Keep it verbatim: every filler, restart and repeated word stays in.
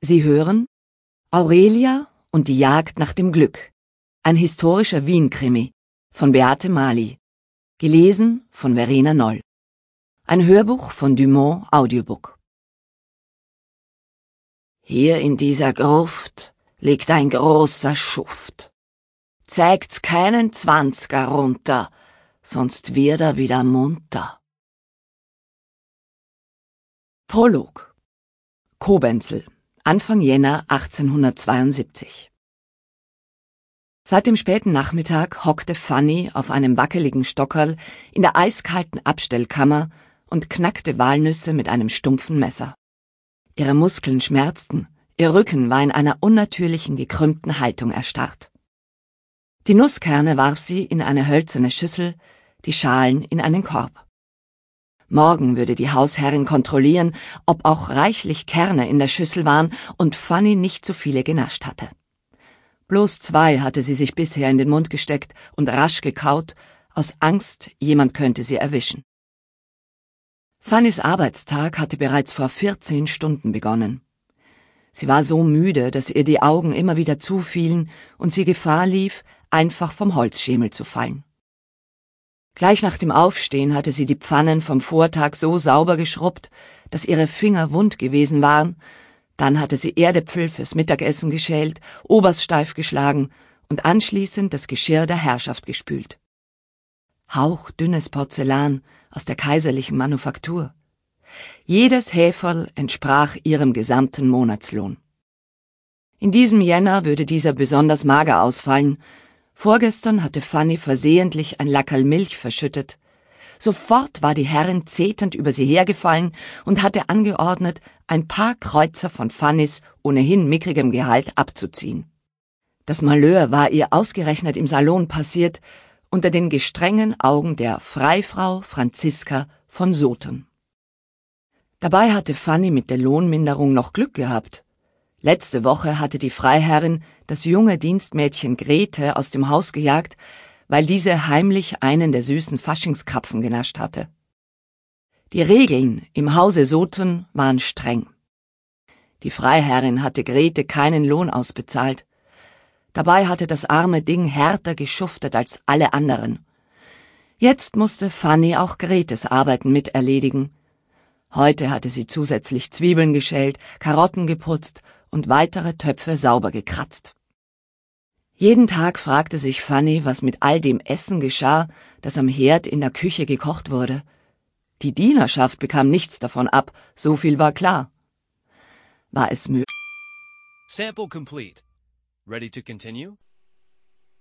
Sie hören Aurelia und die Jagd nach dem Glück. Ein historischer Wien-Krimi von Beate Mali. Gelesen von Verena Noll. Ein Hörbuch von Dumont Audiobook. Hier in dieser Gruft liegt ein großer Schuft. Zeigt's keinen Zwanziger runter, sonst wird er wieder munter. Prolog. Kobenzl, Anfang Jänner achtzehnhundertzweiundsiebzig. Seit dem späten Nachmittag hockte Fanny auf einem wackeligen Stockerl in der eiskalten Abstellkammer und knackte Walnüsse mit einem stumpfen Messer. Ihre Muskeln schmerzten, ihr Rücken war in einer unnatürlichen gekrümmten Haltung erstarrt. Die Nusskerne warf sie in eine hölzerne Schüssel, die Schalen in einen Korb. Morgen würde die Hausherrin kontrollieren, ob auch reichlich Kerne in der Schüssel waren und Fanny nicht zu viele genascht hatte. Bloß zwei hatte sie sich bisher in den Mund gesteckt und rasch gekaut, aus Angst, jemand könnte sie erwischen. Fannys Arbeitstag hatte bereits vor vierzehn Stunden begonnen. Sie war so müde, dass ihr die Augen immer wieder zufielen und sie Gefahr lief, einfach vom Holzschemel zu fallen. Gleich nach dem Aufstehen hatte sie die Pfannen vom Vortag so sauber geschrubbt, dass ihre Finger wund gewesen waren, dann hatte sie Erdäpfel fürs Mittagessen geschält, Oberst steif geschlagen und anschließend das Geschirr der Herrschaft gespült. Hauchdünnes Porzellan aus der kaiserlichen Manufaktur. Jedes Häferl entsprach ihrem gesamten Monatslohn. In diesem Jänner würde dieser besonders mager ausfallen. Vorgestern hatte Fanny versehentlich ein Lackerl Milch verschüttet. Sofort war die Herrin zetternd über sie hergefallen und hatte angeordnet, ein paar Kreuzer von Fannys ohnehin mickrigem Gehalt abzuziehen. Das Malheur war ihr ausgerechnet im Salon passiert, unter den gestrengen Augen der Freifrau Franziska von Sothern. Dabei hatte Fanny mit der Lohnminderung noch Glück gehabt. Letzte Woche hatte die Freiherrin das junge Dienstmädchen Grete aus dem Haus gejagt, weil diese heimlich einen der süßen Faschingskrapfen genascht hatte. Die Regeln im Hause Sothern waren streng. Die Freiherrin hatte Grete keinen Lohn ausbezahlt. Dabei hatte das arme Ding härter geschuftet als alle anderen. Jetzt musste Fanny auch Gretes Arbeiten miterledigen. Heute hatte sie zusätzlich Zwiebeln geschält, Karotten geputzt und weitere Töpfe sauber gekratzt. Jeden Tag fragte sich Fanny, was mit all dem Essen geschah, das am Herd in der Küche gekocht wurde. Die Dienerschaft bekam nichts davon ab, so viel war klar. War es möglich? Sample complete. Ready to continue?